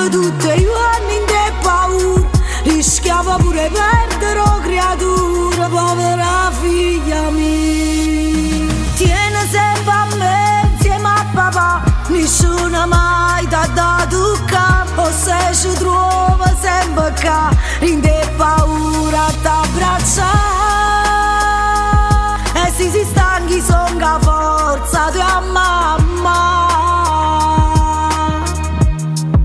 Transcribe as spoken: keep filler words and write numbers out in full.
dato tutto e io anni in te paura, rischiavo pure perdere o creatura, povera figlia mia. Tieni sempre a me insieme a papà, nessuno mai t'ha dato capo, se ci trova sempre qua,